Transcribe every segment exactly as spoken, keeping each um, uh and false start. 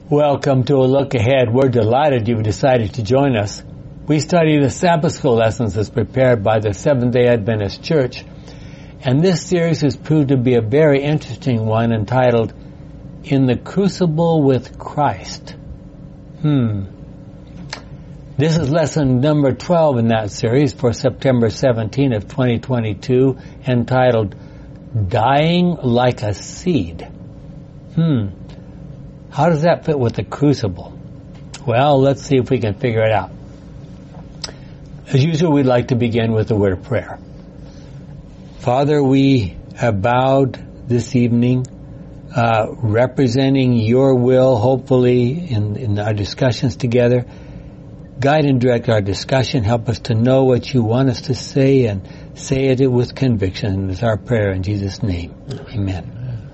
Welcome to A Look Ahead. We're delighted you've decided to join us. We study the Sabbath School lessons as prepared by the Seventh-day Adventist Church. And this series has proved to be a very interesting one entitled, In the Crucible with Christ. Hmm. This is lesson number twelve in that series for September seventeenth of twenty twenty-two, entitled, Dying Like a Seed. Hmm. How does that fit with the crucible? Well, let's see if we can figure it out. As usual, we'd like to begin with a word of prayer. Father, we have bowed this evening, uh, representing your will, hopefully, in, in our discussions together. Guide and direct our discussion. Help us to know what you want us to say and say it with conviction. It's our prayer in Jesus' name. Amen.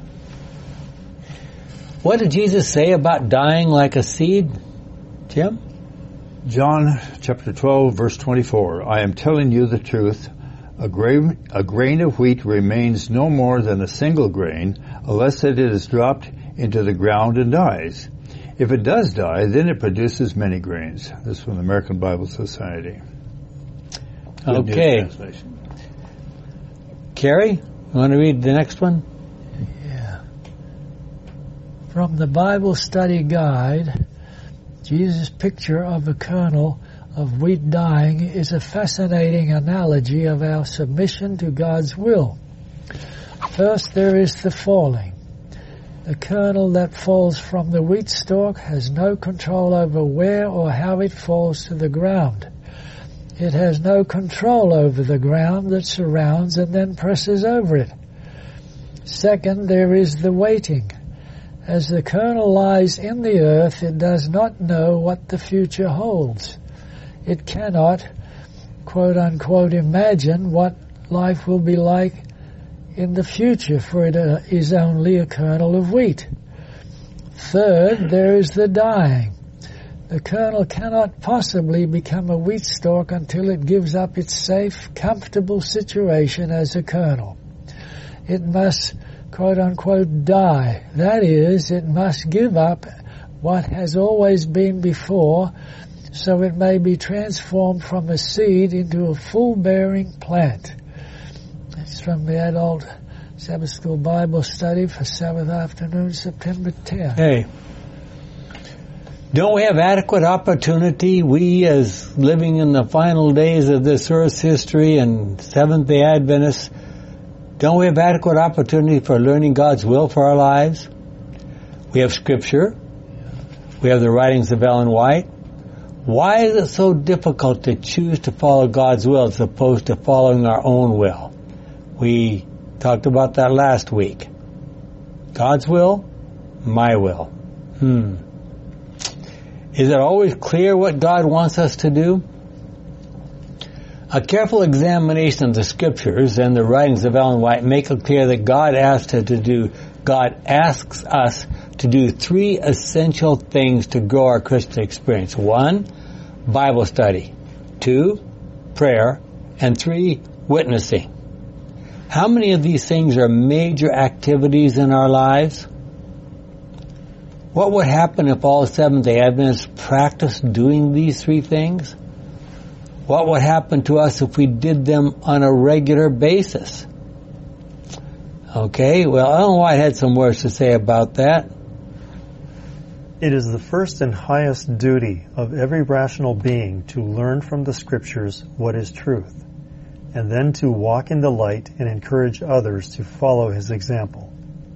What did Jesus say about dying like a seed? Jim? John chapter twelve, verse twenty-four. I am telling you the truth. A grain, a grain of wheat remains no more than a single grain unless it is dropped into the ground and dies. If it does die, then it produces many grains. This is from the American Bible Society. Good okay. Carrie, you want to read the next one? From the Bible Study Guide, Jesus' picture of a kernel of wheat dying is a fascinating analogy of our submission to God's will. First, there is the falling. The kernel that falls from the wheat stalk has no control over where or how it falls to the ground. It has no control over the ground that surrounds and then presses over it. Second, there is the waiting. As the kernel lies in the earth, it does not know what the future holds. It cannot, quote unquote, imagine what life will be like in the future, for it uh, is only a kernel of wheat. Third, there is the dying. The kernel cannot possibly become a wheat stalk until it gives up its safe, comfortable situation as a kernel. It must, quote unquote, die. That is, it must give up what has always been before, so it may be transformed from a seed into a full-bearing plant. That's from the Adult Sabbath School Bible Study for Sabbath afternoon, September tenth. Hey, don't we have adequate opportunity, we as living in the final days of this earth's history and Seventh-day Adventists, don't we have adequate opportunity for learning God's will for our lives? We have Scripture. We have the writings of Ellen White. Why is it so difficult to choose to follow God's will as opposed to following our own will? We talked about that last week. God's will, my will. Hmm. Is it always clear what God wants us to do? A careful examination of the Scriptures and the writings of Ellen White make it clear that God asked her to do, God asks us to do three essential things to grow our Christian experience. One, Bible study. Two, prayer. And three, witnessing. How many of these things are major activities in our lives? What would happen if all Seventh-day Adventists practiced doing these three things? What would happen to us if we did them on a regular basis? Okay, well, Ellen White had some words to say about that. It is the first and highest duty of every rational being to learn from the Scriptures what is truth, and then to walk in the light and encourage others to follow his example.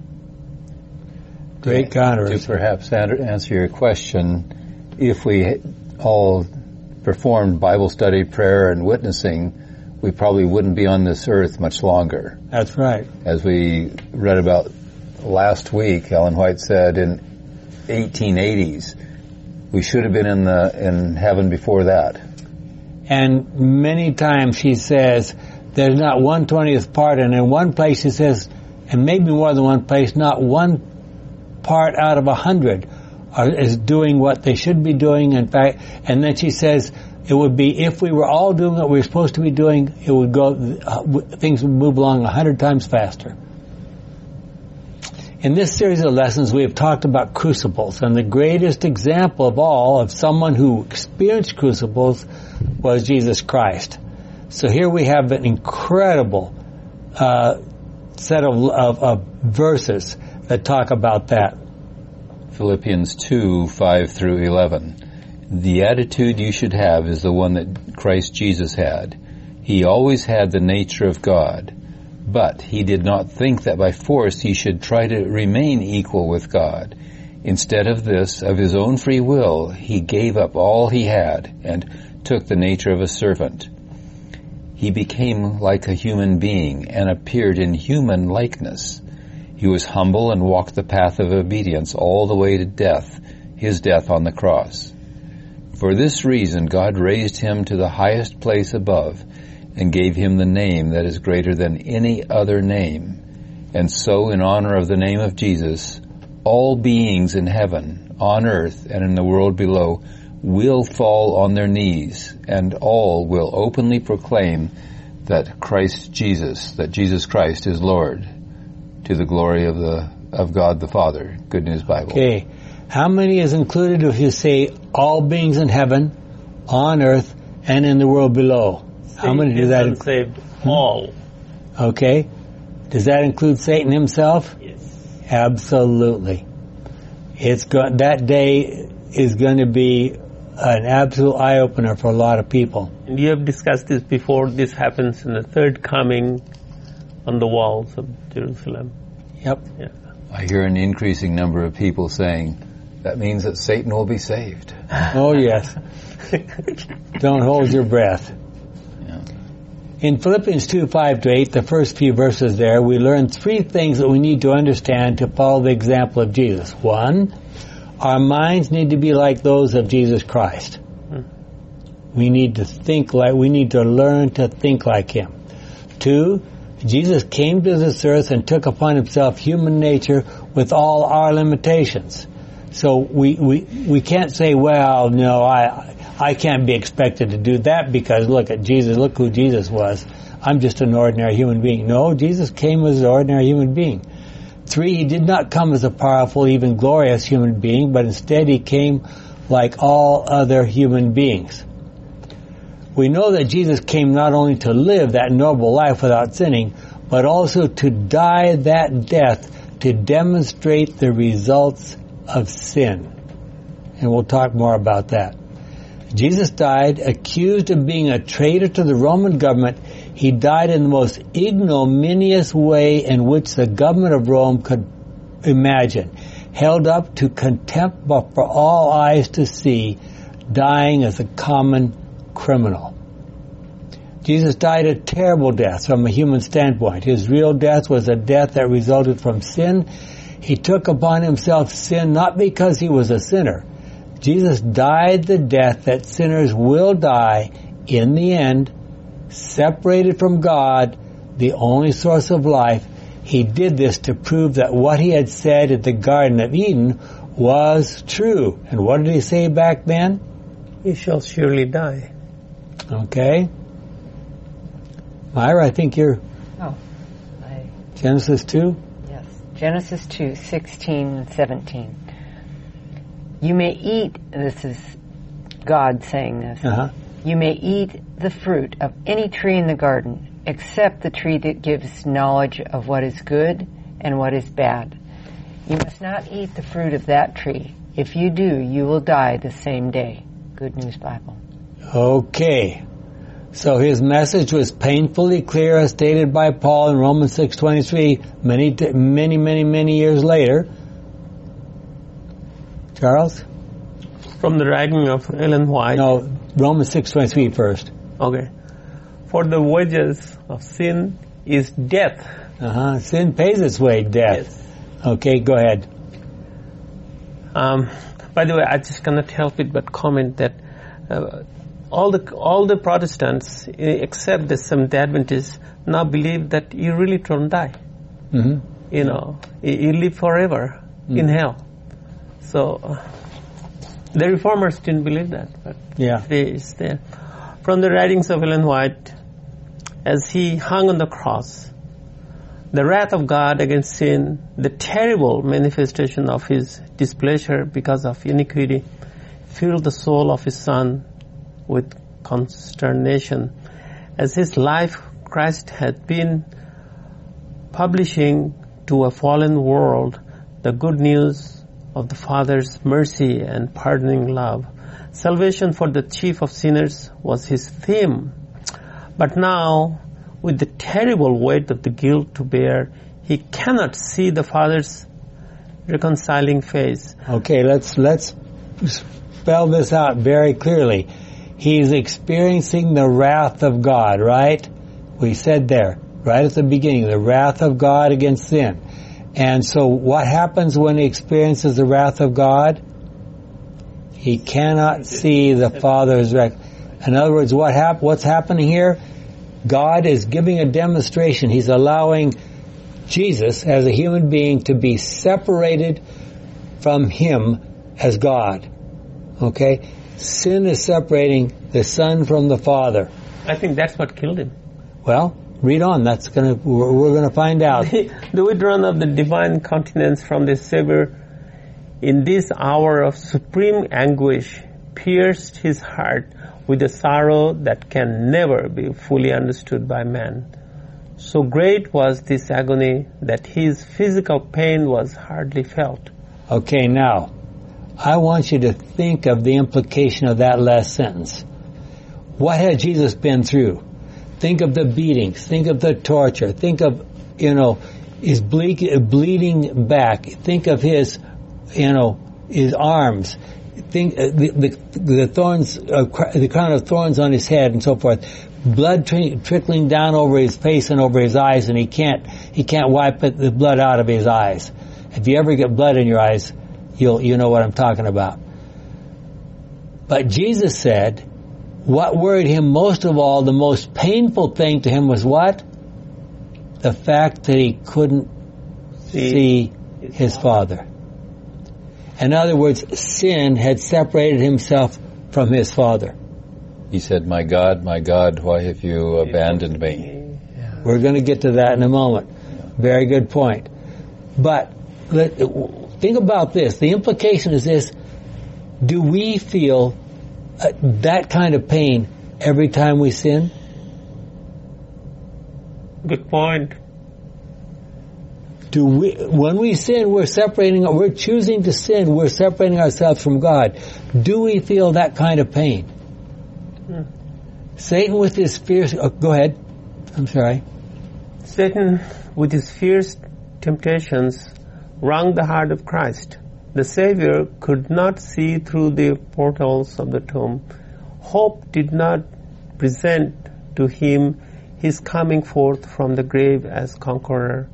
Great controversy. To perhaps answer your question, if we all performed Bible study, prayer, and witnessing, we probably wouldn't be on this earth much longer. That's right. As we read about last week, Ellen White said in eighteen eighties, we should have been in the in heaven before that. And many times she says there's not one twentieth part, and in one place she says, and maybe more than one place, not one part out of a hundred are, is doing what they should be doing. In fact, and then she says it would be, if we were all doing what we were supposed to be doing, it would go, uh, things would move along a hundred times faster. In this series of lessons, we have talked about crucibles, and the greatest example of all of someone who experienced crucibles was Jesus Christ. So here we have an incredible uh, set of, of, of verses that talk about that. Philippians two, five through eleven. The attitude you should have is the one that Christ Jesus had. He always had the nature of God, but he did not think that by force he should try to remain equal with God. Instead of this, of his own free will, he gave up all he had and took the nature of a servant. He became like a human being and appeared in human likeness. He was humble and walked the path of obedience all the way to death, his death on the cross. For this reason, God raised him to the highest place above and gave him the name that is greater than any other name. And so, in honor of the name of Jesus, all beings in heaven, on earth, and in the world below will fall on their knees, and all will openly proclaim that Christ Jesus, that Jesus Christ is Lord, to the glory of the of God the Father. Good News Bible. Okay. How many is included if you say all beings in heaven, on earth, and in the world below? How many does that include? Saved all. Okay. Does that include Satan himself? Yes. Absolutely. It's go- that day is going to be an absolute eye-opener for a lot of people. And you have discussed this before. This happens in the third coming on the walls of Jerusalem. Yep. Yeah. I hear an increasing number of people saying, that means that Satan will be saved. Oh, yes. Don't hold your breath. Yeah. In Philippians two, five to eight, the first few verses there, we learn three things that we need to understand to follow the example of Jesus. One, our minds need to be like those of Jesus Christ. Hmm. We need to think like, we need to learn to think like Him. Two, Jesus came to this earth and took upon Himself human nature with all our limitations. So we, we, we can't say, well, no, I, I can't be expected to do that because look at Jesus, look who Jesus was. I'm just an ordinary human being. No, Jesus came as an ordinary human being. Three, He did not come as a powerful, even glorious human being, but instead He came like all other human beings. We know that Jesus came not only to live that noble life without sinning, but also to die that death to demonstrate the results of sin. And we'll talk more about that. Jesus died accused of being a traitor to the Roman government. He died in the most ignominious way in which the government of Rome could imagine, held up to contempt for all eyes to see, dying as a common criminal. Jesus died a terrible death from a human standpoint. His real death was a death that resulted from sin. He took upon Himself sin not because He was a sinner. Jesus died the death that sinners will die in the end, separated from God, the only source of life. He did this to prove that what He had said at the Garden of Eden was true. And what did He say back then? You shall surely die. Okay. Myra, I think you're Oh, I, Genesis two? yes. Genesis two, sixteen and seventeen. You may eat, this is God saying this, Uh-huh. you may eat the fruit of any tree in the garden, except the tree that gives knowledge of what is good and what is bad. You must not eat the fruit of that tree. If you do, you will die the same day. Good News Bible. Okay. So His message was painfully clear as stated by Paul in Romans six twenty-three many, many, many, many years later. Charles? From the writing of Ellen White. No, Romans six twenty-three first. Okay. For the wages of sin is death. Uh-huh. Sin pays its way, death. Yes. Okay, go ahead. Um, by the way, I just cannot help it but comment that uh, all the all the Protestants, except the Seventh Adventists, now believe that you really don't die. Mm-hmm. You know, you, you live forever mm-hmm. in hell. So uh, the Reformers didn't believe that, but yeah. it's there. From the writings of Ellen White, as He hung on the cross, The wrath of God against sin, the terrible manifestation of His displeasure because of iniquity, filled the soul of His Son with consternation. As His life, Christ had been publishing to a fallen world the good news of the Father's mercy and pardoning love. Salvation for the chief of sinners was His theme. But now, with the terrible weight of the guilt to bear, He cannot see the Father's reconciling face. Okay, let's let's spell this out very clearly. He's experiencing the wrath of God, right? We said there, right at the beginning, the wrath of God against sin. And so what happens when he experiences the wrath of God? He cannot see the Father's rec- In other words, what hap- what's happening here? God is giving a demonstration. He's allowing Jesus as a human being to be separated from Him as God. Okay? Sin is separating the Son from the Father. I think that's what killed Him. Well, read on. That's gonna, we're, we're gonna find out. The withdrawal of the divine countenance from the Savior in this hour of supreme anguish pierced His heart with a sorrow that can never be fully understood by man. So great was this agony that His physical pain was hardly felt. Okay, now, I want you to think of the implication of that last sentence. What had Jesus been through? Think of the beatings. Think of the torture. Think of, you know, his ble- bleeding back. Think of his, you know, his arms. Think uh, the, the the thorns, uh, cr- the crown of thorns on his head, and so forth. Blood tri- trickling down over his face and over his eyes, and he can't he can't wipe it, the blood out of his eyes. If you ever get blood in your eyes, you'll you know what I'm talking about. But Jesus said, what worried Him most of all, the most painful thing to Him was what? The fact that He couldn't see, see His, his Father. Father. In other words, sin had separated Himself from His Father. He said, my God, my God, why have you abandoned me? Yeah. We're going to get to that in a moment. Very good point. But let, think about this. The implication is this. Do we feel uh, that kind of pain every time we sin? Good point. Do we, when we sin, we're separating, we're choosing to sin, we're separating ourselves from God. Do we feel that kind of pain? Hmm. Satan with his fierce, oh, go ahead. I'm sorry. Satan with his fierce temptations wrung the heart of Christ. The Savior could not see through the portals of the tomb. Hope did not present to Him His coming forth from the grave as conqueror,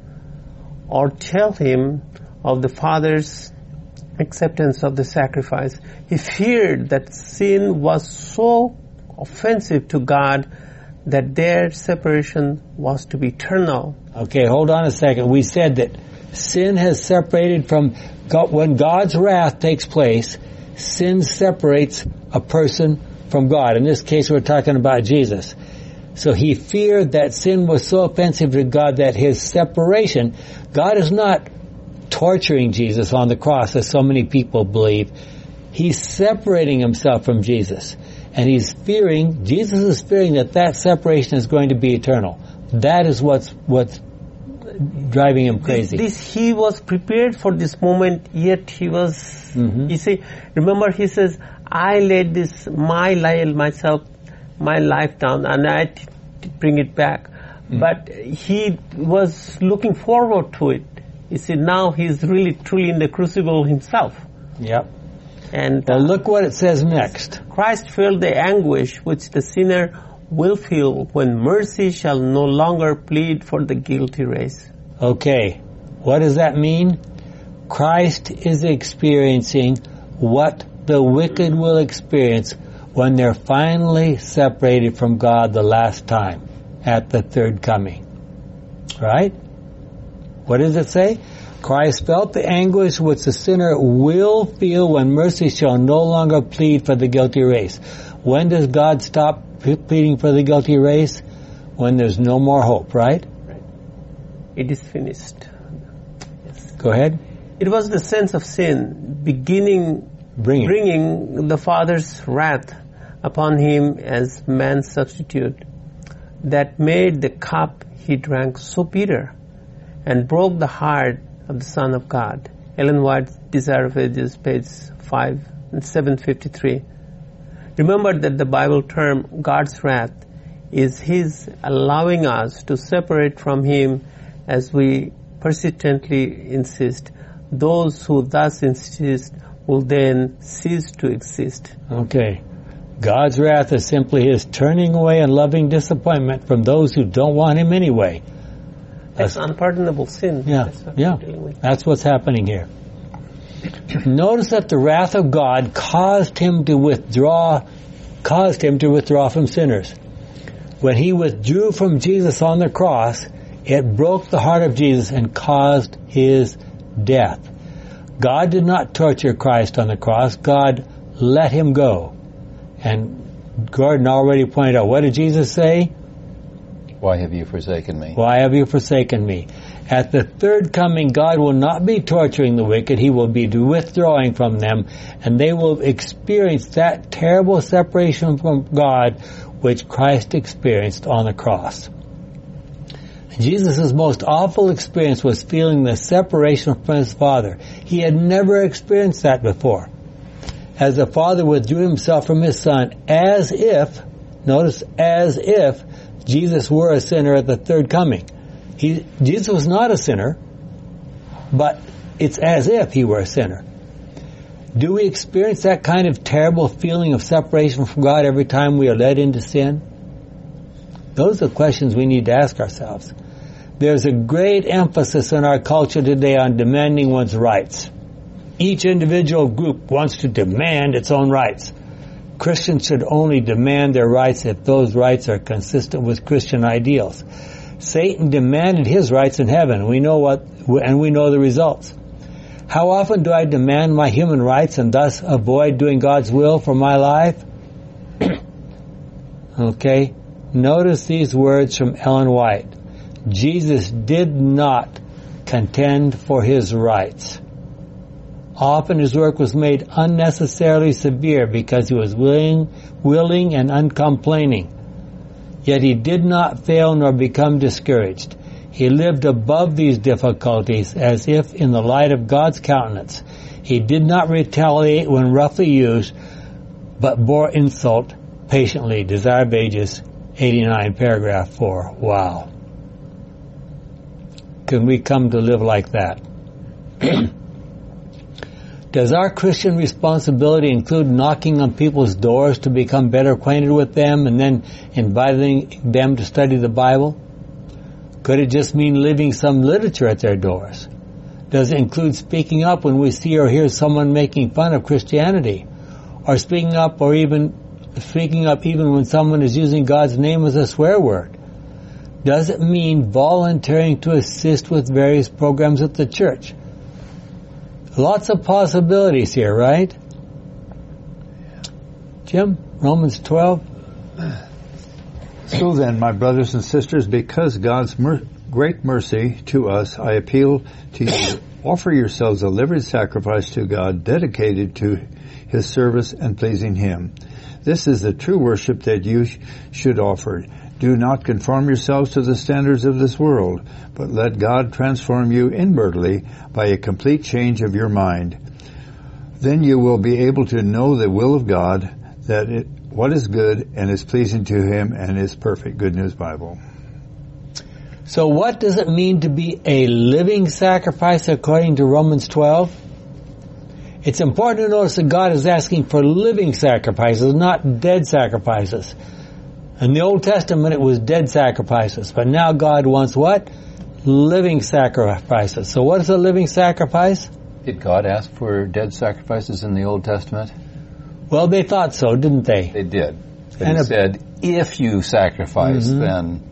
or tell Him of the Father's acceptance of the sacrifice. He feared that sin was so offensive to God that their separation was to be eternal. Okay, hold on a second. We said that sin has separated from God. When God's wrath takes place, sin separates a person from God. In this case, we're talking about Jesus. So He feared that sin was so offensive to God that His separation, God is not torturing Jesus on the cross as so many people believe. He's separating Himself from Jesus. And He's fearing, Jesus is fearing that that separation is going to be eternal. That is what's, what's driving Him crazy. This, this He was prepared for this moment, yet He was, mm-hmm. you see, remember He says, I laid this, my life, myself, my life down, and I t- t- bring it back. Mm. But He was looking forward to it. You see, now He's really truly in the crucible Himself. Yep. And well, uh, look what it says next. Christ felt the anguish which the sinner will feel when mercy shall no longer plead for the guilty race. Okay. What does that mean? Christ is experiencing what the wicked will experience when they're finally separated from God the last time at the third coming. Right? What does it say? Christ felt the anguish which the sinner will feel when mercy shall no longer plead for the guilty race. When does God stop pleading for the guilty race? When there's no more hope, right? Right. it is finished. Yes. Go ahead. It was the sense of sin beginning, Bring it. bringing the Father's wrath upon him as man's substitute that made the cup he drank so bitter and broke the heart of the Son of God. Ellen White's Desire of Ages, page five and seven fifty-three. Remember that the Bible term God's wrath is His allowing us to separate from Him as we persistently insist. Those who thus insist will then cease to exist. Okay. God's wrath is simply His turning away and loving disappointment from those who don't want Him anyway. That's, That's unpardonable sin. Yeah, That's what yeah. we're dealing with. That's what's happening here. Notice that the wrath of God caused Him to withdraw, caused Him to withdraw from sinners. When He withdrew from Jesus on the cross, it broke the heart of Jesus and caused His death. God did not torture Christ on the cross. God let Him go. And Gordon already pointed out, what did Jesus say? Why have you forsaken me? Why have you forsaken me? At the third coming, God will not be torturing the wicked. He will be withdrawing from them, and they will experience that terrible separation from God which Christ experienced on the cross. Jesus' most awful experience was feeling the separation from His Father. He had never experienced that before. As the Father withdrew Himself from His Son, as if, notice, as if Jesus were a sinner at the third coming. He, Jesus was not a sinner, but it's as if He were a sinner. Do we experience that kind of terrible feeling of separation from God every time we are led into sin? Those are questions we need to ask ourselves. There's a great emphasis in our culture today on demanding one's rights. Each individual group wants to demand its own rights. Christians should only demand their rights if those rights are consistent with Christian ideals. Satan demanded his rights in heaven. We know what, and we know the results. How often do I demand my human rights and thus avoid doing God's will for my life? Okay. Notice these words from Ellen White. Jesus did not contend for His rights. Often His work was made unnecessarily severe because He was willing, willing and uncomplaining. Yet He did not fail nor become discouraged. He lived above these difficulties as if in the light of God's countenance. He did not retaliate when roughly used, but bore insult patiently. Desire of Ages eighty-nine, paragraph four. Wow. Can we come to live like that? Does our Christian responsibility include knocking on people's doors to become better acquainted with them and then inviting them to study the Bible? Could it just mean leaving some literature at their doors? Does it include speaking up when we see or hear someone making fun of Christianity? Or speaking up or even speaking up even when someone is using God's name as a swear word? Does it mean volunteering to assist with various programs at the church? Lots of possibilities here, right? Jim, Romans twelve. So then, my brothers and sisters, because God's mer- great mercy to us, I appeal to you. Offer yourselves a living sacrifice to God, dedicated to His service and pleasing Him. This is the true worship that you sh- should offer. Do not conform yourselves to the standards of this world, but let God transform you inwardly by a complete change of your mind. Then you will be able to know the will of God, that it, what is good and is pleasing to Him and is perfect. Good News Bible. So what does it mean to be a living sacrifice according to Romans twelve? It's important to notice that God is asking for living sacrifices, not dead sacrifices. In the Old Testament, it was dead sacrifices, but now God wants what? Living sacrifices. So what is a living sacrifice? Did God ask for dead sacrifices in the Old Testament? Well, they thought so, didn't they? They did. But And He a- said, if you sacrifice, Mhm. then...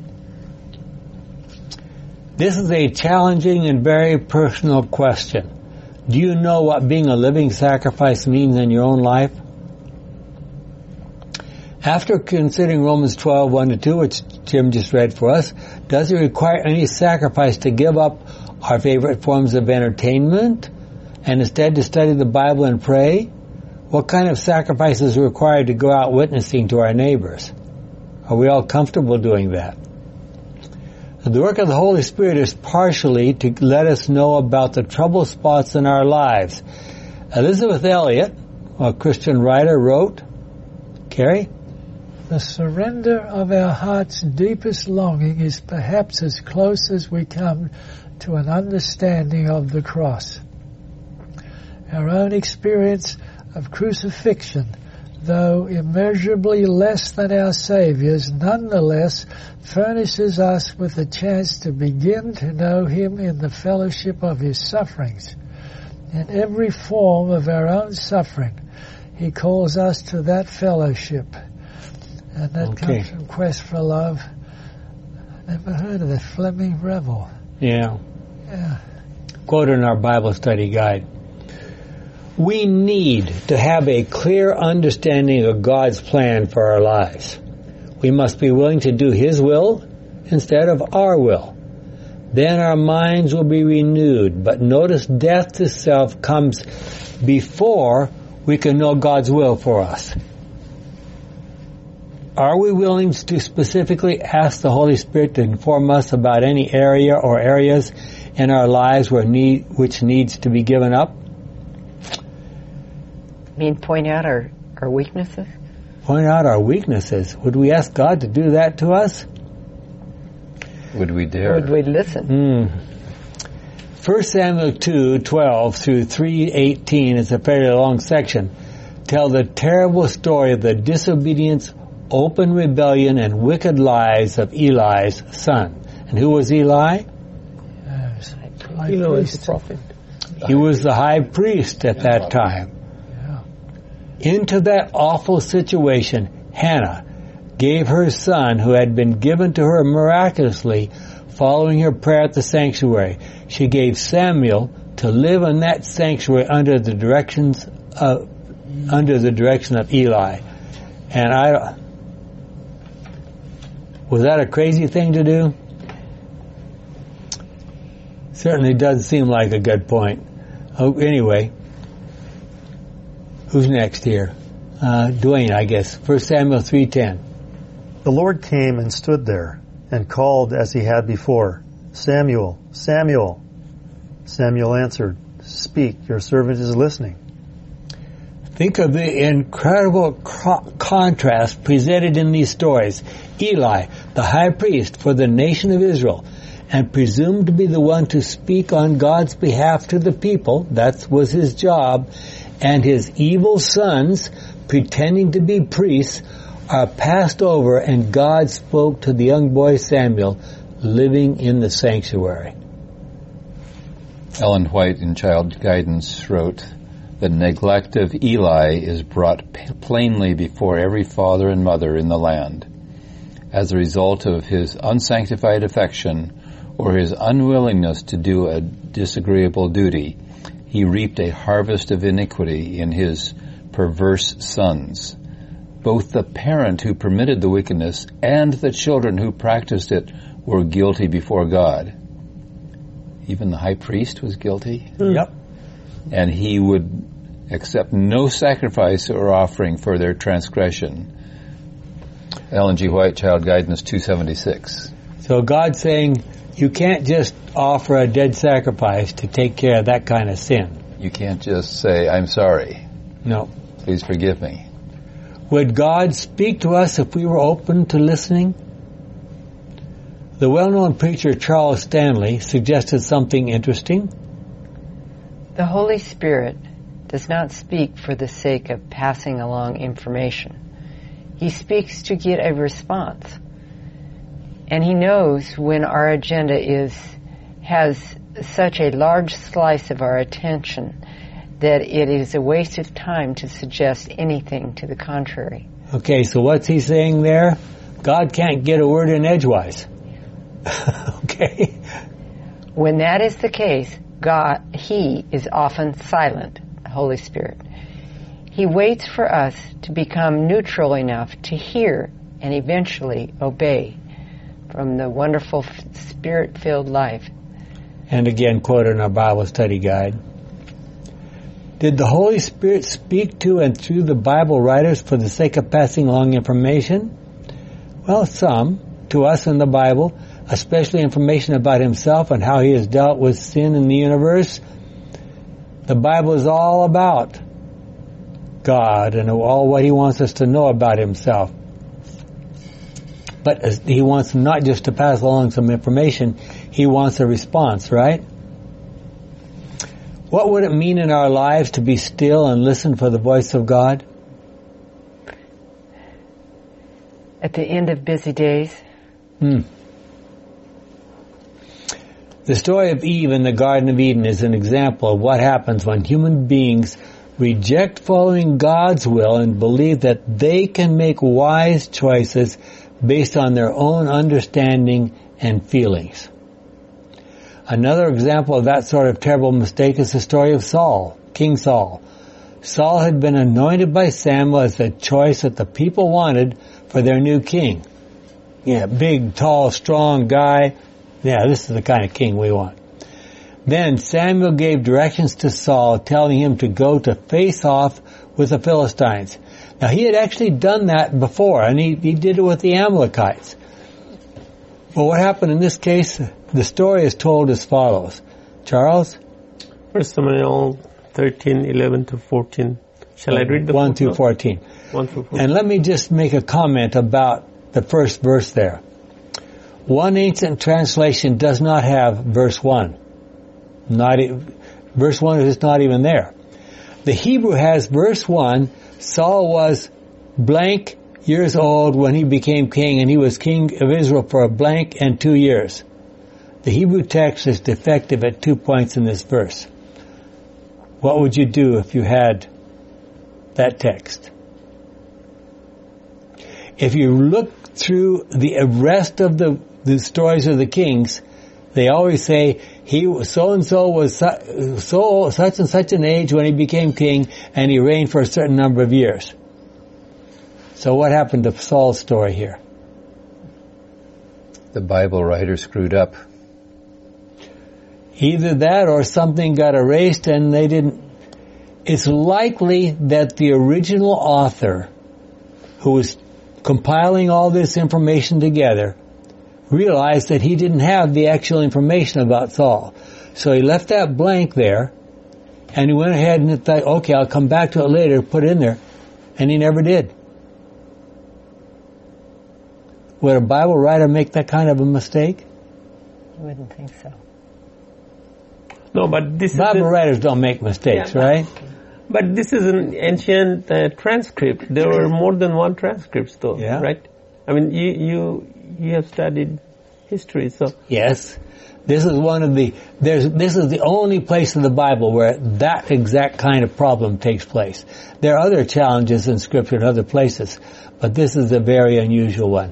This is a challenging and very personal question. Do you know what being a living sacrifice means in your own life? After considering Romans twelve, one to two, which Jim just read for us, does it require any sacrifice to give up our favorite forms of entertainment and instead to study the Bible and pray? What kind of sacrifice is required to go out witnessing to our neighbors? Are we all comfortable doing that? The work of the Holy Spirit is partially to let us know about the trouble spots in our lives. Elizabeth Elliot, a Christian writer, wrote, Carrie? The surrender of our heart's deepest longing is perhaps as close as we come to an understanding of the cross. Our own experience of crucifixion, though immeasurably less than our Savior's, nonetheless furnishes us with a chance to begin to know Him in the fellowship of His sufferings. In every form of our own suffering, He calls us to that fellowship. And that okay. comes from Quest for Love. Never heard of the Fleming Revel. Yeah. Yeah. Quote in our Bible study guide. We need to have a clear understanding of God's plan for our lives. We must be willing to do His will instead of our will. Then our minds will be renewed. But notice death to self comes before we can know God's will for us. Are we willing to specifically ask the Holy Spirit to inform us about any area or areas in our lives where need, which needs to be given up? You mean point out our, our weaknesses? Point out our weaknesses. Would we ask God to do that to us? Would we dare? Would we listen? Mm. First Samuel two, twelve through three eighteen is a fairly long section. Tell the terrible story of the disobedience, open rebellion, and wicked lies of Eli's son. And who was Eli? Yes. Eli was the prophet. He was the high priest at that time. Into that awful situation, Hannah gave her son, who had been given to her miraculously following her prayer at the sanctuary. She gave Samuel to live in that sanctuary under the directions of, under the direction of Eli. And I, was that a crazy thing to do? Certainly doesn't seem like a good point. Oh, anyway. Who's next here? Uh, Dwayne, I guess. First Samuel three ten. The Lord came and stood there and called as He had before, Samuel, Samuel. Samuel answered, Speak, your servant is listening. Think of the incredible co- contrast presented in these stories. Eli, the high priest for the nation of Israel, and presumed to be the one to speak on God's behalf to the people, that was his job, and his evil sons, pretending to be priests, are passed over, and God spoke to the young boy Samuel, living in the sanctuary. Ellen White in Child Guidance wrote, the neglect of Eli is brought plainly before every father and mother in the land. As a result of his unsanctified affection or his unwillingness to do a disagreeable duty, he reaped a harvest of iniquity in his perverse sons. Both the parent who permitted the wickedness and the children who practiced it were guilty before God. Even the high priest was guilty? Mm. Yep. And he would accept no sacrifice or offering for their transgression. Ellen G. White, Child Guidance two seventy-six. So God's saying, you can't just offer a dead sacrifice to take care of that kind of sin. You can't just say, I'm sorry. No. Please forgive me. Would God speak to us if we were open to listening? The well-known preacher Charles Stanley suggested something interesting. The Holy Spirit does not speak for the sake of passing along information. He speaks to get a response. And He knows when our agenda is has such a large slice of our attention that it is a waste of time to suggest anything to the contrary. Okay, so what's he saying there? God can't get a word in edgewise. Okay. When that is the case, God, He is often silent, the Holy Spirit. He He waits for us to become neutral enough to hear and eventually obey from the wonderful Spirit-filled life. And again, quoted in our Bible study guide. Did the Holy Spirit speak to and through the Bible writers for the sake of passing along information? Well, some, to us in the Bible, especially information about himself and how he has dealt with sin in the universe. The Bible is all about God and all what he wants us to know about himself. But he wants not just to pass along some information, he wants a response, right? What would it mean in our lives to be still and listen for the voice of God? At the end of busy days. Hmm. The story of Eve in the Garden of Eden is an example of what happens when human beings reject following God's will and believe that they can make wise choices based on their own understanding and feelings. Another example of that sort of terrible mistake is the story of Saul, King Saul. Saul had been anointed by Samuel as the choice that the people wanted for their new king. Yeah, big, tall, strong guy. Yeah, this is the kind of king we want. Then Samuel gave directions to Saul, telling him to go to face off with the Philistines. Now, he had actually done that before, and he, he did it with the Amalekites. Well, what happened in this case? The story is told as follows. Charles? First Samuel thirteen, eleven to fourteen. Shall I read the one through fourteen? one through fourteen. And let me just make a comment about the first verse there. One ancient translation does not have verse one. Not e- verse one is not even there. The Hebrew has verse one. Saul was blank years old when he became king, and he was king of Israel for a blank and two years. The Hebrew text is defective at two points in this verse. What would you do if you had that text? If you look through the rest of the, the stories of the kings, they always say he so and so was su- so such and such an age when he became king, and he reigned for a certain number of years. So what happened to Saul's story here? The Bible writer screwed up. Either that or something got erased and they didn't. It's likely that the original author, who was compiling all this information together, realized that he didn't have the actual information about Saul. So he left that blank there, and he went ahead and thought, okay, I'll come back to it later, put it in there, and he never did. Would a Bible writer make that kind of a mistake? I wouldn't think so. No, but this Bible is a, writers don't make mistakes, yeah, right? But this is an ancient uh, transcript. There were more than one transcripts, though, yeah. right? I mean, you you you have studied history, so yes, this is one of the. There's this is the only place in the Bible where that exact kind of problem takes place. There are other challenges in Scripture in other places, but this is a very unusual one.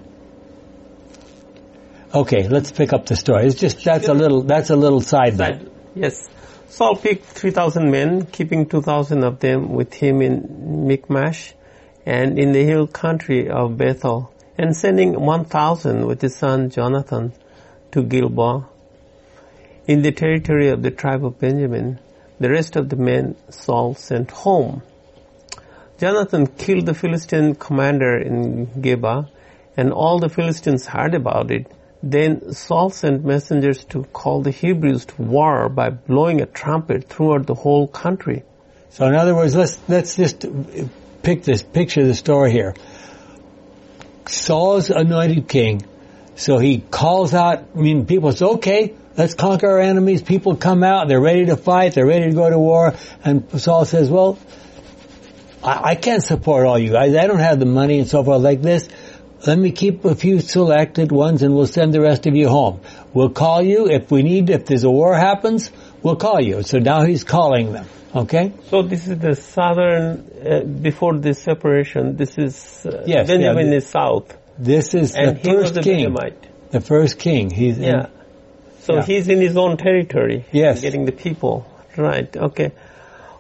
Okay, let's pick up the story. It's just that's a little that's a little side note. Yes. Saul picked three thousand men, keeping two thousand of them with him in Michmash and in the hill country of Bethel, and sending one thousand with his son Jonathan to Gilboa. In the territory of the tribe of Benjamin, the rest of the men Saul sent home. Jonathan killed the Philistine commander in Geba, and all the Philistines heard about it. Then Saul sent messengers to call the Hebrews to war by blowing a trumpet throughout the whole country. So in other words, let's let's just pick this picture the story here. Saul's anointed king, so he calls out. I mean, people say, "Okay, let's conquer our enemies." People come out; they're ready to fight. They're ready to go to war. And Saul says, "Well, I, I can't support all you guys. I don't have the money and so forth like this. Let me keep a few selected ones and we'll send the rest of you home. We'll call you if we need, if there's a war happens, we'll call you." So now he's calling them, okay? So this is the southern, uh, before this separation, this is, uh, yes, Benjamin yeah, is south. This is and the he was first the king. Benjamite. The first king. He's yeah. In, so yeah. he's in his own territory. Yes. Getting the people. Right, okay.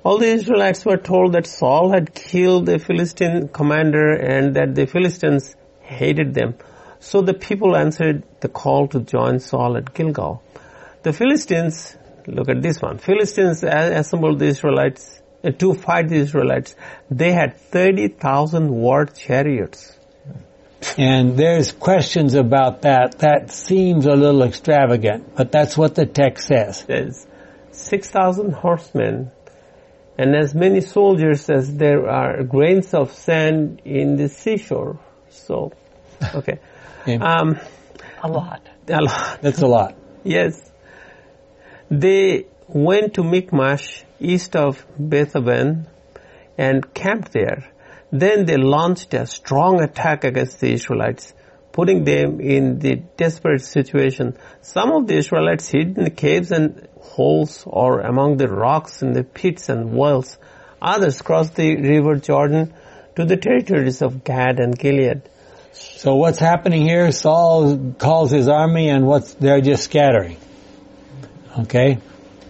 All the Israelites were told that Saul had killed the Philistine commander and that the Philistines hated them. So the people answered the call to join Saul at Gilgal. The Philistines, look at this one, Philistines assembled the Israelites uh, to fight the Israelites. They had thirty thousand war chariots. And there's questions about that. That seems a little extravagant, but that's what the text says. There's six thousand horsemen and as many soldiers as there are grains of sand in the seashore. So, okay. Um, a lot. A lot. That's a lot. Yes. They went to Michmash, east of Bethaven, and camped there. Then they launched a strong attack against the Israelites, putting them in the desperate situation. Some of the Israelites hid in the caves and holes or among the rocks in the pits and wells. Others crossed the river Jordan to the territories of Gad and Gilead. So what's happening here? Saul calls his army and what's they're just scattering. Okay?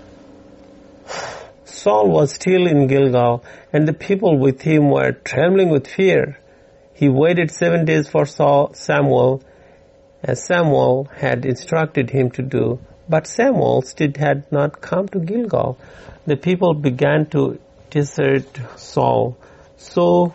Saul was still in Gilgal, and the people with him were trembling with fear. He waited seven days for Saul, Samuel, as Samuel had instructed him to do. But Samuel still had not come to Gilgal. The people began to desert Saul. So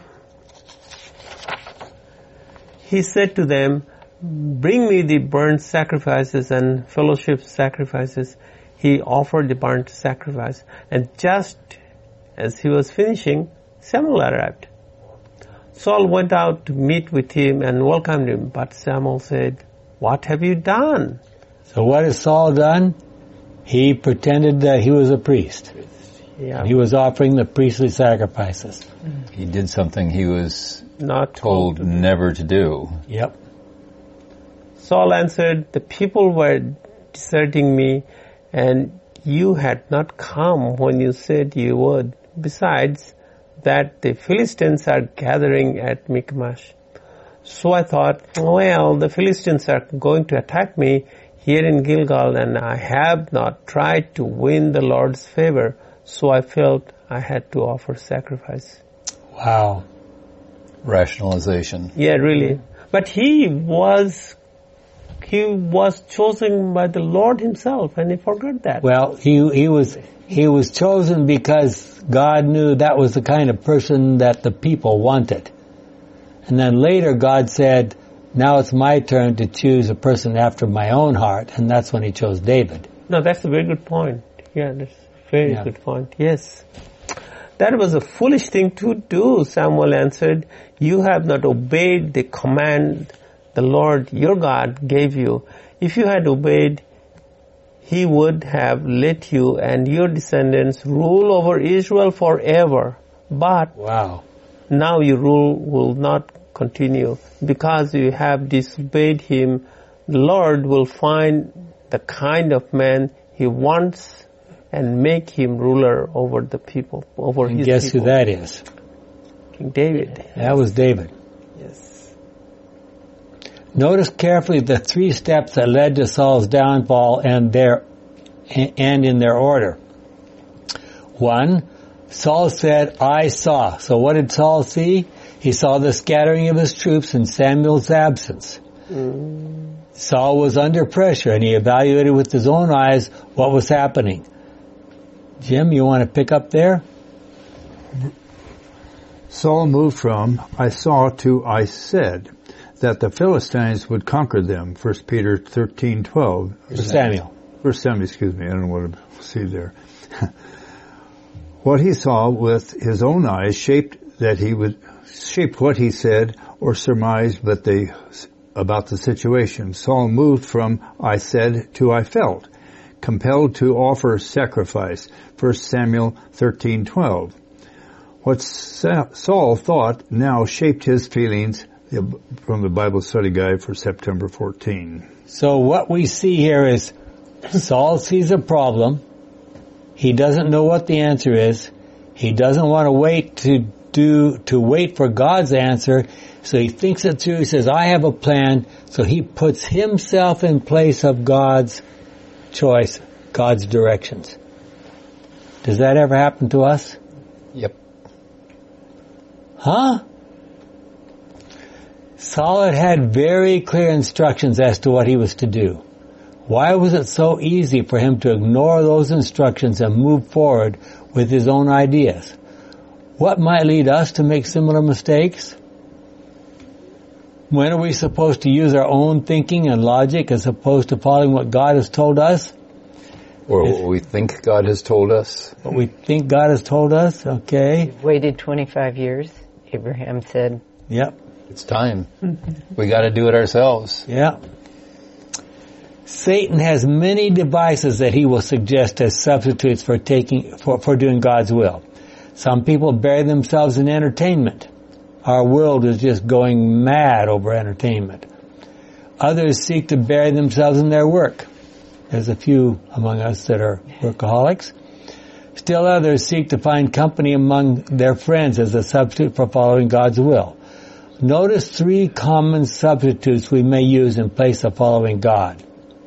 he said to them, "Bring me the burnt sacrifices and fellowship sacrifices." He offered the burnt sacrifice, and just as he was finishing, Samuel arrived. Saul went out to meet with him and welcomed him, but Samuel said, "What have you done?" So what has Saul done? He pretended that he was a priest. Yeah. He was offering the priestly sacrifices. He did something he was Not told never to do. Yep. Saul answered, "The people were deserting me, and you had not come when you said you would. Besides that, the Philistines are gathering at Michmash." So I thought, well, the Philistines are going to attack me here in Gilgal, and I have not tried to win the Lord's favor, so I felt I had to offer sacrifice. Wow. Rationalization. Yeah, really. But he was he was chosen by the Lord himself, and he forgot that. Well, he he was he was chosen because God knew that was the kind of person that the people wanted. And then later God said, "Now it's my turn to choose a person after my own heart," and that's when he chose David. No, that's a very good point. Yeah, that's a very Yeah. good point. Yes. "That was a foolish thing to do," Samuel answered. "You have not obeyed the command the Lord your God gave you. If you had obeyed, he would have let you and your descendants rule over Israel forever. But Wow. now your rule will not continue. Because you have disobeyed him, the Lord will find the kind of man he wants and make him ruler over the people, over And his guess people." who that is? King David. That was David. Yes. Notice carefully the three steps that led to Saul's downfall and their and in their order. One, Saul said, "I saw." So what did Saul see? He saw the scattering of his troops in Samuel's absence. Mm. Saul was under pressure, and he evaluated with his own eyes what was happening. Jim, you want to pick up there? Saul moved from "I saw" to "I said" that the Philistines would conquer them. First Peter thirteen twelve. For Samuel. First Samuel, excuse me. I don't know what to see there. What he saw with his own eyes shaped that he would shape what he said or surmised, but they about the situation. Saul moved from "I said" to "I felt," compelled to offer sacrifice. First Samuel thirteen twelve. What Saul thought now shaped his feelings, from the Bible Study Guide for September fourteenth. So what we see here is Saul sees a problem. He doesn't know what the answer is. He doesn't want to wait to do, to wait for God's answer. So he thinks it through. He says, "I have a plan." So he puts himself in place of God's choice, God's directions. Does that ever happen to us? Huh? Saul had very clear instructions as to what he was to do. Why was it so easy for him to ignore those instructions and move forward with his own ideas? What might lead us to make similar mistakes? When are we supposed to use our own thinking and logic as opposed to following what God has told us? Or what we think God has told us? What we think God has told us, okay. We've waited twenty-five years, Abraham said. Yep. It's time. We got to do it ourselves. Yeah. Satan has many devices that he will suggest as substitutes for taking for, for doing God's will. Some people bury themselves in entertainment. Our world is just going mad over entertainment. Others seek to bury themselves in their work. There's a few among us that are workaholics. Still others seek to find company among their friends as a substitute for following God's will. Notice three common substitutes we may use in place of following God.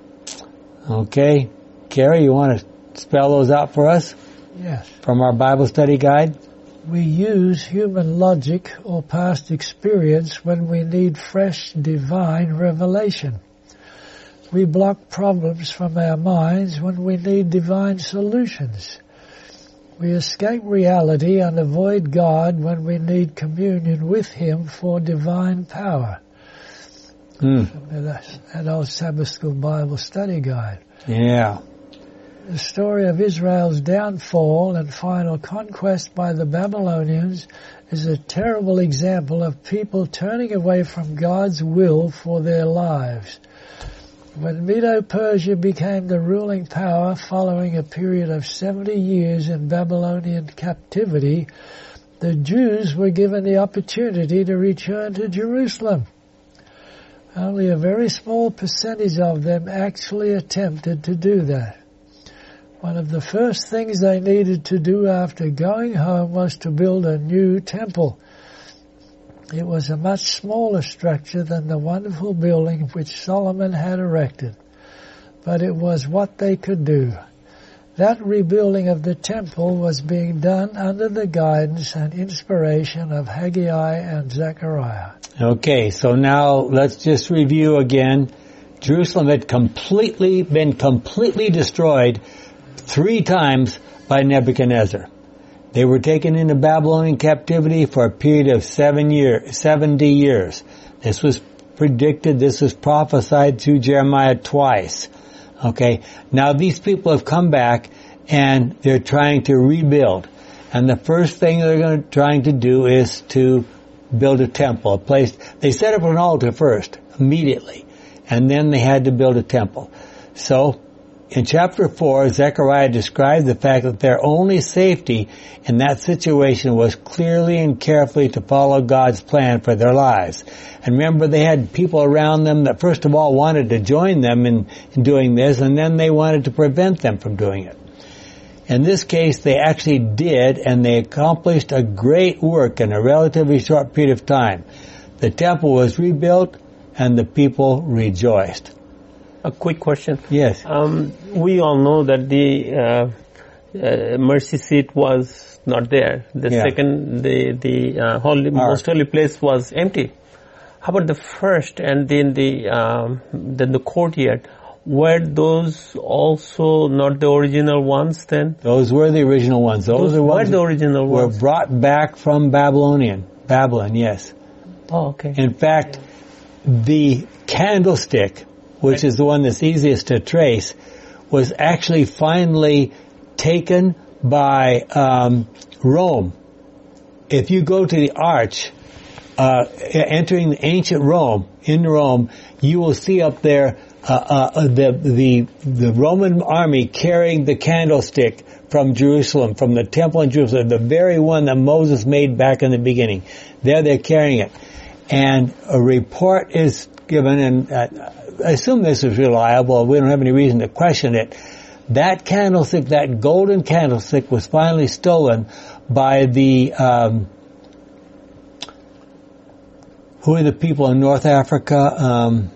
Okay. Carrie, you want to spell those out for us? Yes. From our Bible study guide? We use human logic or past experience when we need fresh divine revelation. We block problems from our minds when we need divine solutions. We escape reality and avoid God when we need communion with Him for divine power. Mm. That's that old Sabbath School Bible study guide. Yeah. The story of Israel's downfall and final conquest by the Babylonians is a terrible example of people turning away from God's will for their lives. When Medo-Persia became the ruling power following a period of seventy years in Babylonian captivity, the Jews were given the opportunity to return to Jerusalem. Only a very small percentage of them actually attempted to do that. One of the first things they needed to do after going home was to build a new temple. It was a much smaller structure than the wonderful building which Solomon had erected, but it was what they could do. That rebuilding of the temple was being done under the guidance and inspiration of Haggai and Zechariah. Okay, so now let's just review again. Jerusalem had completely been completely destroyed three times by Nebuchadnezzar. They were taken into Babylonian captivity for a period of seven years, seventy years. This was predicted, this was prophesied through Jeremiah twice. Okay, now these people have come back and they're trying to rebuild. And the first thing they're going to, trying to do is to build a temple, a place. They set up an altar first, immediately, and then they had to build a temple. So, in chapter four, Zechariah described the fact that their only safety in that situation was clearly and carefully to follow God's plan for their lives. And remember, they had people around them that first of all wanted to join them in, in doing this, and then they wanted to prevent them from doing it. In this case, they actually did, and they accomplished a great work in a relatively short period of time. The temple was rebuilt, and the people rejoiced. A quick question. Yes. Um, we all know that the uh, uh, mercy seat was not there. The Yeah. second, the the uh, holy, most holy place was empty. How about the first and then the um, then the courtyard? Were those also not the original ones then? Those were the original ones. Those, Those are were ones the that original were ones. brought back from Babylonian. Babylon, yes. Oh, okay. In fact, the candlestick, which is the one that's easiest to trace, was actually finally taken by um, Rome. If you go to the arch, uh, entering the ancient Rome, in Rome, you will see up there uh, uh, the the the Roman army carrying the candlestick from Jerusalem, from the temple in Jerusalem, the very one that Moses made back in the beginning. There they're carrying it. And a report is given, and uh, I assume this is reliable. We don't have any reason to question it. That candlestick, that golden candlestick, was finally stolen by the, um, who are the people in North Africa? Um,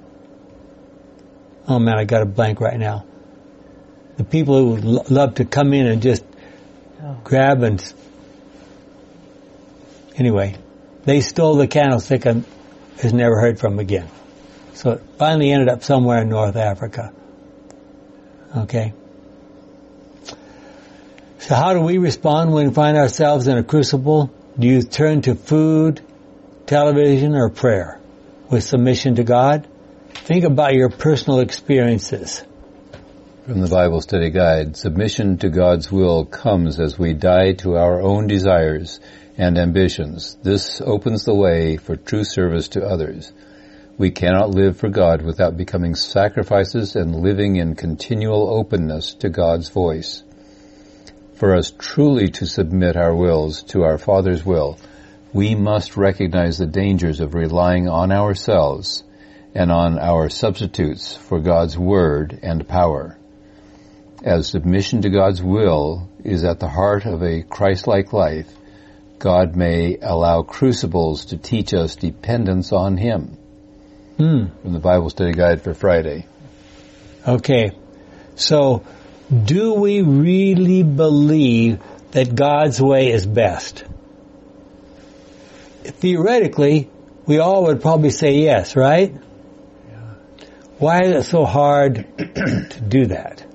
oh man, I got a blank right now. The people who would lo- love to come in and just Oh. grab and Anyway, they stole the candlestick and is never heard from again. So it finally ended up somewhere in North Africa. Okay. So how do we respond when we find ourselves in a crucible? Do you turn to food, television, or prayer with submission to God? Think about your personal experiences. From the Bible Study Guide, submission to God's will comes as we die to our own desires and ambitions. This opens the way for true service to others. We cannot live for God without becoming sacrifices and living in continual openness to God's voice. For us truly to submit our wills to our Father's will, we must recognize the dangers of relying on ourselves and on our substitutes for God's word and power. As submission to God's will is at the heart of a Christ-like life, God may allow crucibles to teach us dependence on Him. Hmm. From the Bible Study Guide for Friday. Okay. So, do we really believe that God's way is best? Theoretically, we all would probably say yes, right? Yeah. Why is it so hard to do that?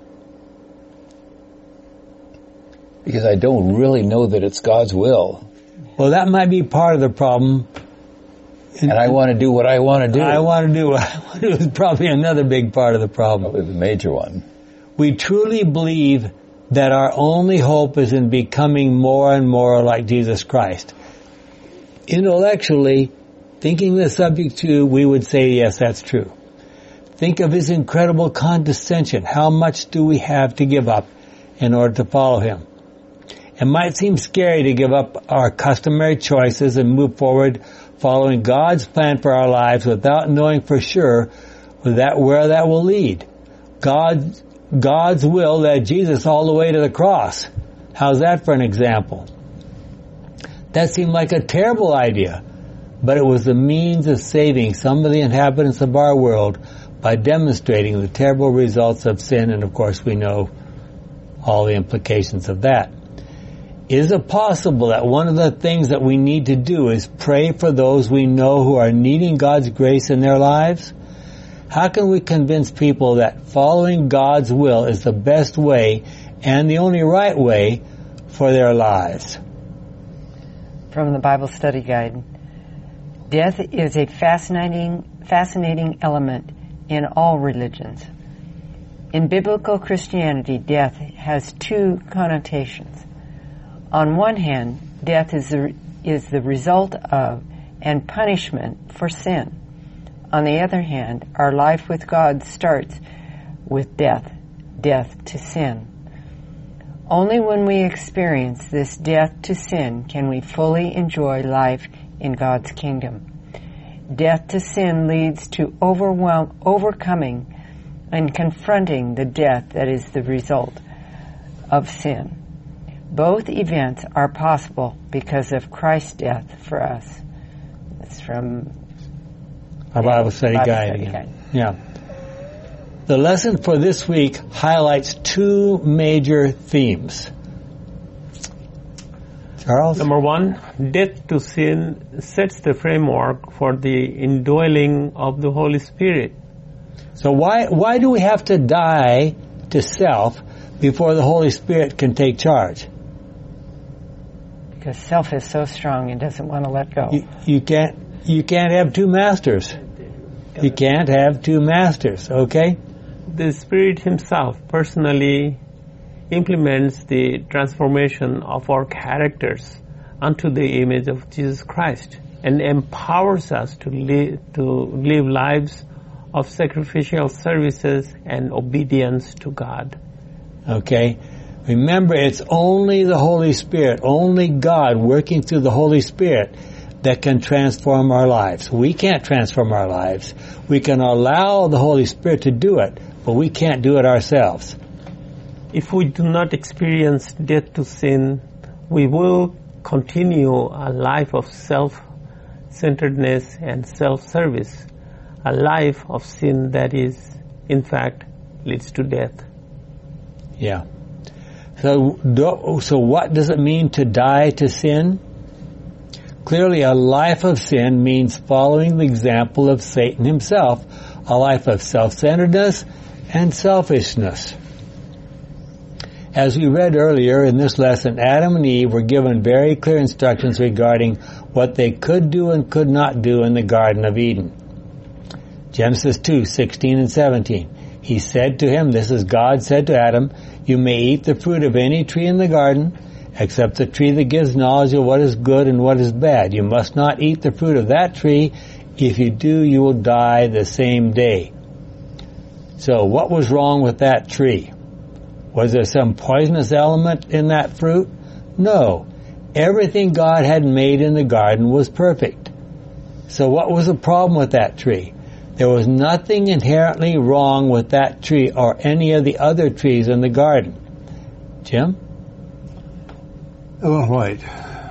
Because I don't really know that it's God's will. Well, that might be part of the problem. And I want to do what I want to do. I want to do what I want to do is probably another big part of the problem. Probably the major one. We truly believe that our only hope is in becoming more and more like Jesus Christ. Intellectually, thinking the subject too, we would say, yes, that's true. Think of His incredible condescension. How much do we have to give up in order to follow Him? It might seem scary to give up our customary choices and move forward following God's plan for our lives without knowing for sure that where that will lead. God, God's will led Jesus all the way to the cross. How's that for an example? That seemed like a terrible idea, but it was the means of saving some of the inhabitants of our world by demonstrating the terrible results of sin, and of course we know all the implications of that. Is it possible that one of the things that we need to do is pray for those we know who are needing God's grace in their lives? How can we convince people that following God's will is the best way and the only right way for their lives? From the Bible Study Guide, death is a fascinating, fascinating element in all religions. In biblical Christianity, death has two connotations. On one hand, death is the, is the result of and punishment for sin. On the other hand, our life with God starts with death, death to sin. Only when we experience this death to sin can we fully enjoy life in God's kingdom. Death to sin leads to overwhelm, overcoming and confronting the death that is the result of sin. Both events are possible because of Christ's death for us. It's from our Bible Study Bible Guide. Study Again. Guide. Yeah. The lesson for this week highlights two major themes. Charles? Number one, death to sin sets the framework for the indwelling of the Holy Spirit. So why why do we have to die to self before the Holy Spirit can take charge? Because self is so strong it doesn't want to let go. You, you can't you can't have two masters. You can't have two masters, okay? The Spirit Himself personally implements the transformation of our characters unto the image of Jesus Christ and empowers us to live, to live lives of sacrificial services and obedience to God. Okay? Remember, it's only the Holy Spirit, only God working through the Holy Spirit that can transform our lives. We can't transform our lives. We can allow the Holy Spirit to do it, but we can't do it ourselves. If we do not experience death to sin, we will continue a life of self-centeredness and self-service, a life of sin that is, in fact, leads to death. Yeah. So, so what does it mean to die to sin? Clearly, a life of sin means following the example of Satan himself, a life of self-centeredness and selfishness. As we read earlier in this lesson, Adam and Eve were given very clear instructions regarding what they could do and could not do in the Garden of Eden. Genesis two, sixteen and seventeen. He said to him, this is God said to Adam, you may eat the fruit of any tree in the garden, except the tree that gives knowledge of what is good and what is bad. You must not eat the fruit of that tree. If you do, you will die the same day. So what was wrong with that tree? Was there some poisonous element in that fruit? No. Everything God had made in the garden was perfect. So what was the problem with that tree? There was nothing inherently wrong with that tree or any of the other trees in the garden. Jim? Ellen White,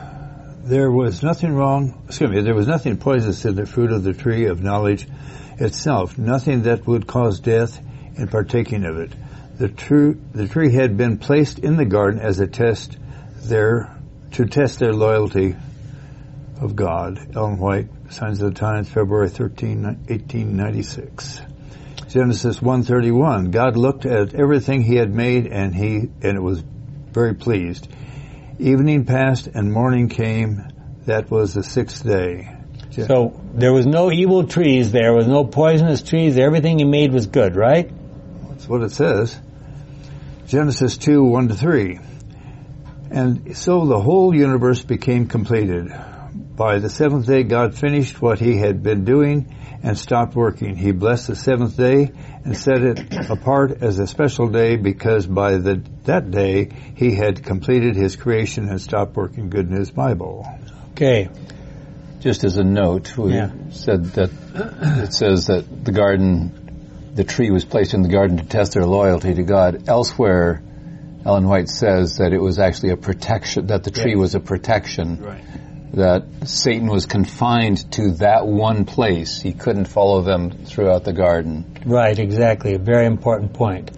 there was nothing wrong, excuse me, there was nothing poisonous in the fruit of the tree of knowledge itself, nothing that would cause death in partaking of it. The, true, the tree had been placed in the garden as a test there to test their loyalty of God. Ellen White, Signs of the Times, February thirteenth, eighteen ninety-six. Genesis one thirty-one, God looked at everything he had made and he and it was very pleased. Evening passed and morning came. That was the sixth day. So there was no evil trees. There was no poisonous trees. Everything he made was good, right? That's what it says. Genesis two, one to three. And so the whole universe became completed. By the seventh day, God finished what he had been doing and stopped working. He blessed the seventh day and set it apart as a special day because by the, that day he had completed his creation and stopped working. Good News Bible. Okay. Just as a note, we yeah. said that it says that the garden, the tree was placed in the garden to test their loyalty to God. Elsewhere, Ellen White says that it was actually a protection, that the tree yes. was a protection. Right. That Satan was confined to that one place. He couldn't follow them throughout the garden. Right, exactly. A very important point.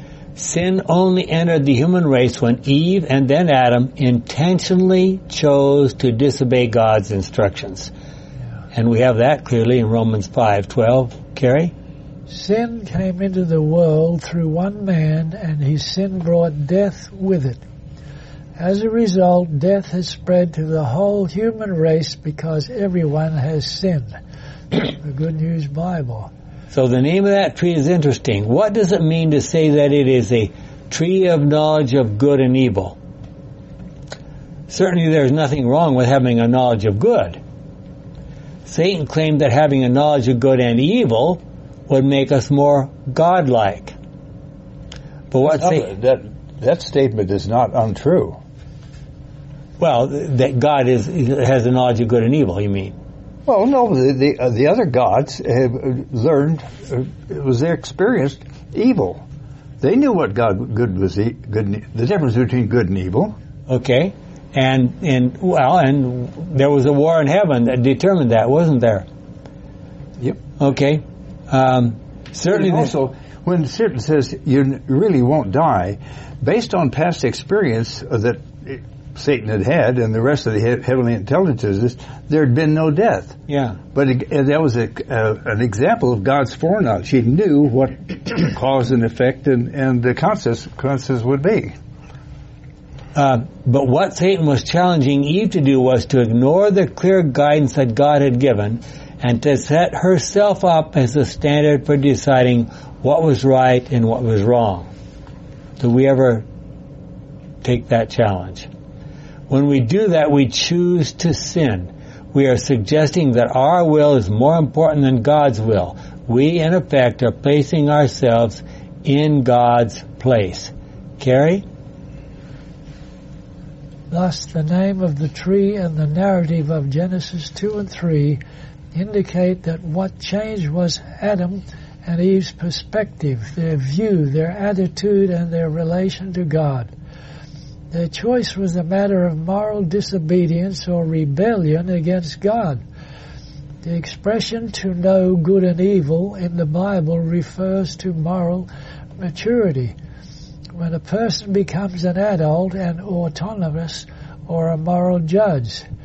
Sin only entered the human race when Eve and then Adam intentionally chose to disobey God's instructions. Yeah. And we have that clearly in Romans five twelve. Carrie? Sin came into the world through one man, and his sin brought death with it. As a result, death has spread to the whole human race because everyone has sinned. The Good News Bible. So the name of that tree is interesting. What does it mean to say that it is a tree of knowledge of good and evil? Certainly there's nothing wrong with having a knowledge of good. Satan claimed that having a knowledge of good and evil would make us more godlike. But what no, Satan... That, that statement is not untrue. Well, that God is has a knowledge of good and evil, you mean? Well, no, the the, uh, the other gods have learned, uh, it was their experienced evil. They knew what God good was, e- good, the difference between good and evil. Okay, and and well, and there was a war in heaven that determined that, wasn't there? Yep. Okay, um, certainly. And also, when Satan says you really won't die, based on past experience that Satan had had and the rest of the he- heavenly intelligences, there had been no death. Yeah. But it, that was a, uh, an example of God's foreknowledge. He knew what cause and effect and, and the consequences would be. Uh, but what Satan was challenging Eve to do was to ignore the clear guidance that God had given and to set herself up as the standard for deciding what was right and what was wrong. Do we ever take that challenge? When we do that, we choose to sin. We are suggesting that our will is more important than God's will. We, in effect, are placing ourselves in God's place. Carrie? Thus, the name of the tree and the narrative of Genesis two and three indicate that what changed was Adam and Eve's perspective, their view, their attitude, and their relation to God. Their choice was a matter of moral disobedience or rebellion against God. The expression to know good and evil in the Bible refers to moral maturity. When a person becomes an adult and autonomous or a moral judge.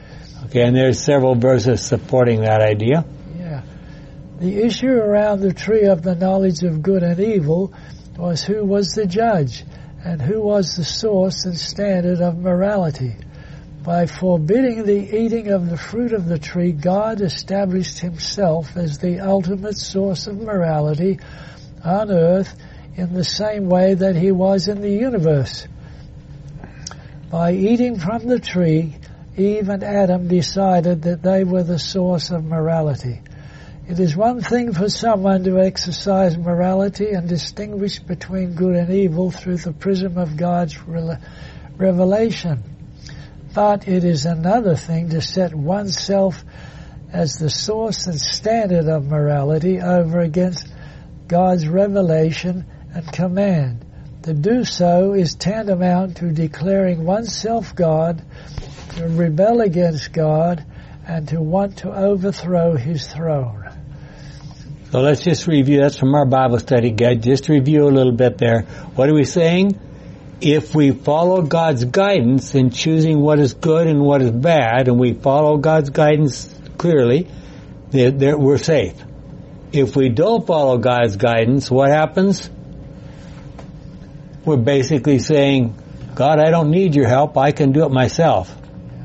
Okay, and there's several verses supporting that idea. Yeah. The issue around the tree of the knowledge of good and evil was who was the judge and who was the source and standard of morality. By forbidding the eating of the fruit of the tree, God established himself as the ultimate source of morality on earth in the same way that he was in the universe. By eating from the tree, Eve and Adam decided that they were the source of morality. It is one thing for someone to exercise morality and distinguish between good and evil through the prism of God's re- revelation. But it is another thing to set oneself as the source and standard of morality over against God's revelation and command. To do so is tantamount to declaring oneself God, to rebel against God, and to want to overthrow his throne. So let's just review. That's from our Bible study guide. Just review a little bit there. What are we saying? If we follow God's guidance in choosing what is good and what is bad, and we follow God's guidance clearly, then we're safe. If we don't follow God's guidance, what happens? We're basically saying, God, I don't need your help. I can do it myself.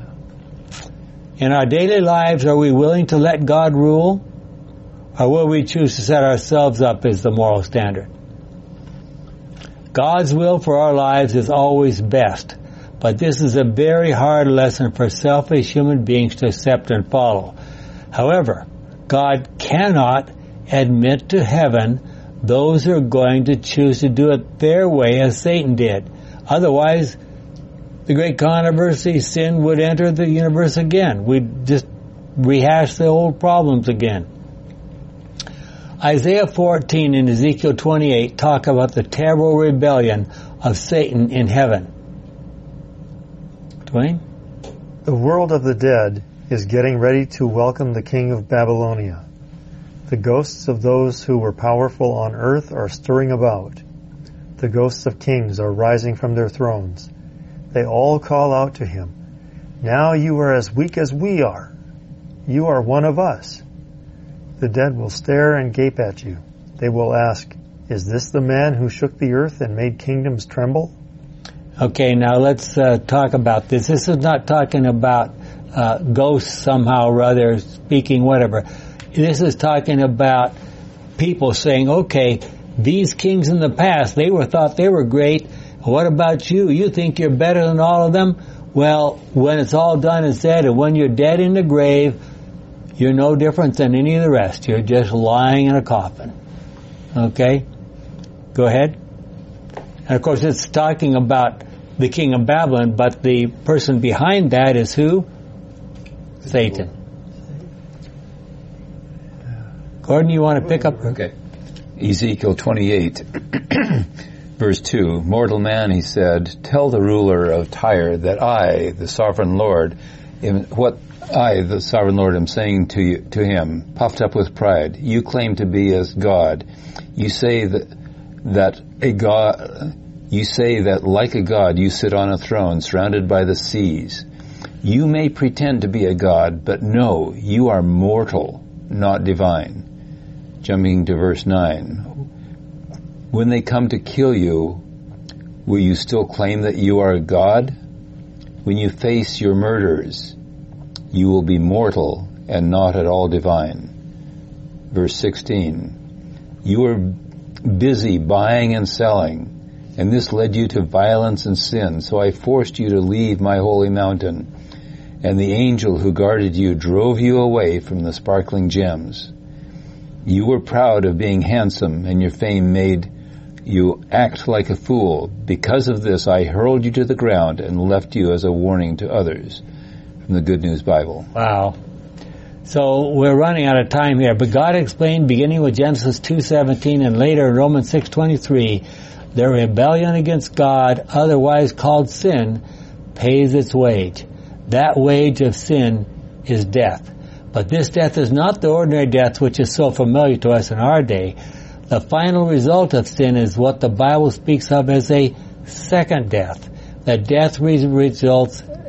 In our daily lives, are we willing to let God rule? Or will we choose to set ourselves up as the moral standard? God's will for our lives is always best, but this is a very hard lesson for selfish human beings to accept and follow. However, God cannot admit to heaven those who are going to choose to do it their way as Satan did. Otherwise, the great controversy, sin would enter the universe again. We'd just rehash the old problems again. Isaiah fourteen and Ezekiel twenty-eight talk about the terrible rebellion of Satan in heaven. Dwayne? The world of the dead is getting ready to welcome the king of Babylonia. The ghosts of those who were powerful on earth are stirring about. The ghosts of kings are rising from their thrones. They all call out to him, "Now you are as weak as we are. You are one of us." The dead will stare and gape at you. They will ask, "Is this the man who shook the earth and made kingdoms tremble?" Okay, now let's uh, talk about this. This is not talking about uh, ghosts somehow or other speaking whatever. This is talking about people saying, okay, these kings in the past, they were thought they were great. What about you? You think you're better than all of them? Well, when it's all done and said, and when you're dead in the grave, you're no different than any of the rest. You're just lying in a coffin. Okay? Go ahead. And of course, it's talking about the king of Babylon, but the person behind that is who? Satan. Gordon, you want to pick up? Okay. Ezekiel twenty-eight, verse two. Mortal man, he said, tell the ruler of Tyre that I, the sovereign Lord, am, what I, the sovereign Lord, am saying to you, to him, puffed up with pride. You claim to be as God. You say that that a God. You say that like a God you sit on a throne surrounded by the seas. You may pretend to be a God, but no, you are mortal, not divine. Jumping to verse nine. When they come to kill you, will you still claim that you are a God? When you face your murderers, you will be mortal and not at all divine. Verse sixteen. You are busy buying and selling, and this led you to violence and sin, so I forced you to leave my holy mountain, and the angel who guarded you drove you away from the sparkling gems. You were proud of being handsome, and your fame made you act like a fool. Because of this, I hurled you to the ground and left you as a warning to others. From the Good News Bible. Wow. So we're running out of time here, but God explained, beginning with Genesis two seventeen and later in Romans six twenty-three, the rebellion against God, otherwise called sin, pays its wage. That wage of sin is death. But this death is not the ordinary death which is so familiar to us in our day. The final result of sin is what the Bible speaks of as a second death. That death results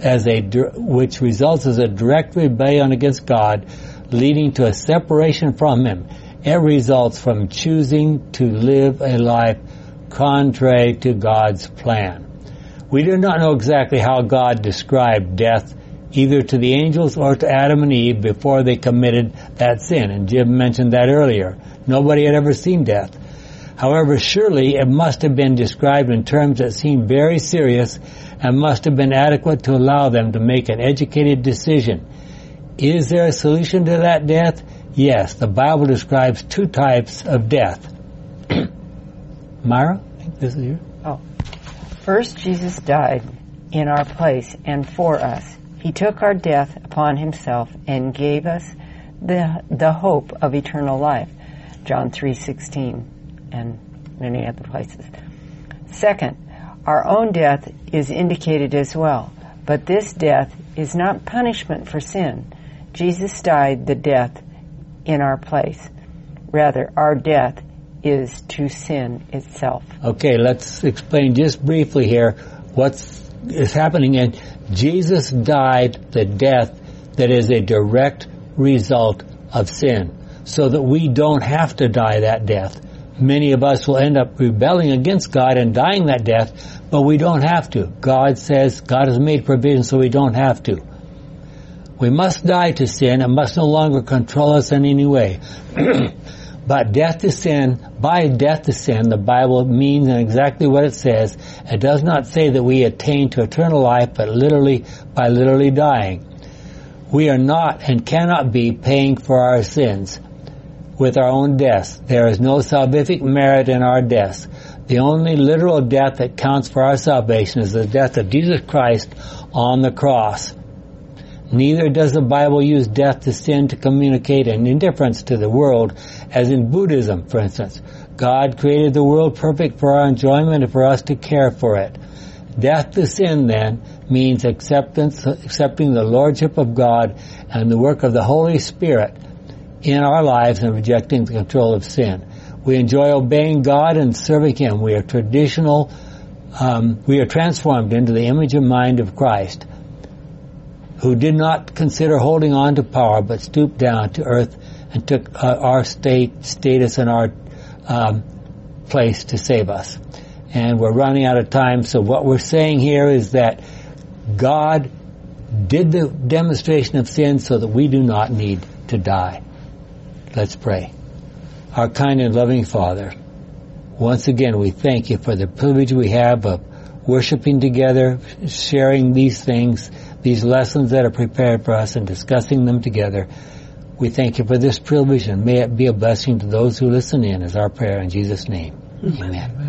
as a which results as a direct rebellion against God, leading to a separation from Him. It results from choosing to live a life contrary to God's plan. We do not know exactly how God described death either to the angels or to Adam and Eve before they committed that sin, and Jim mentioned that earlier. Nobody had ever seen death. However, surely it must have been described in terms that seemed very serious and must have been adequate to allow them to make an educated decision. Is there a solution to that death? Yes, the Bible describes two types of death. Myra, I think this is you. Oh. First, Jesus died in our place and for us. He took our death upon Himself and gave us the the hope of eternal life. John three sixteen and many other places. Second, our own death is indicated as well, but this death is not punishment for sin. Jesus died the death in our place. Rather, our death is to sin itself. Okay, let's explain just briefly here what's is happening. And Jesus died the death that is a direct result of sin, so that we don't have to die that death. Many of us will end up rebelling against God and dying that death, but we don't have to. God says God has made provision so we don't have to. We must die to sin and must no longer control us in any way. But death to sin, by death to sin, the Bible means exactly what it says. It does not say that we attain to eternal life, but literally by literally dying. We are not and cannot be paying for our sins with our own deaths. There is no salvific merit in our deaths. The only literal death that counts for our salvation is the death of Jesus Christ on the cross. Neither does the Bible use death to sin to communicate an indifference to the world, as in Buddhism, for instance. God created the world perfect for our enjoyment and for us to care for it. Death to sin, then, means acceptance, accepting the lordship of God and the work of the Holy Spirit in our lives and rejecting the control of sin. We enjoy obeying God and serving Him. We are traditional, um, we are transformed into the image and mind of Christ, who did not consider holding on to power, but stooped down to earth and took uh, our state, status and our um, place to save us. And we're running out of time, so what we're saying here is that God did the demonstration of sin so that we do not need to die. Let's pray. Our kind and loving Father, once again we thank You for the privilege we have of worshiping together, sharing these things, these lessons that are prepared for us, and discussing them together. We thank You for this privilege, and may it be a blessing to those who listen in, is our prayer in Jesus' name. Amen.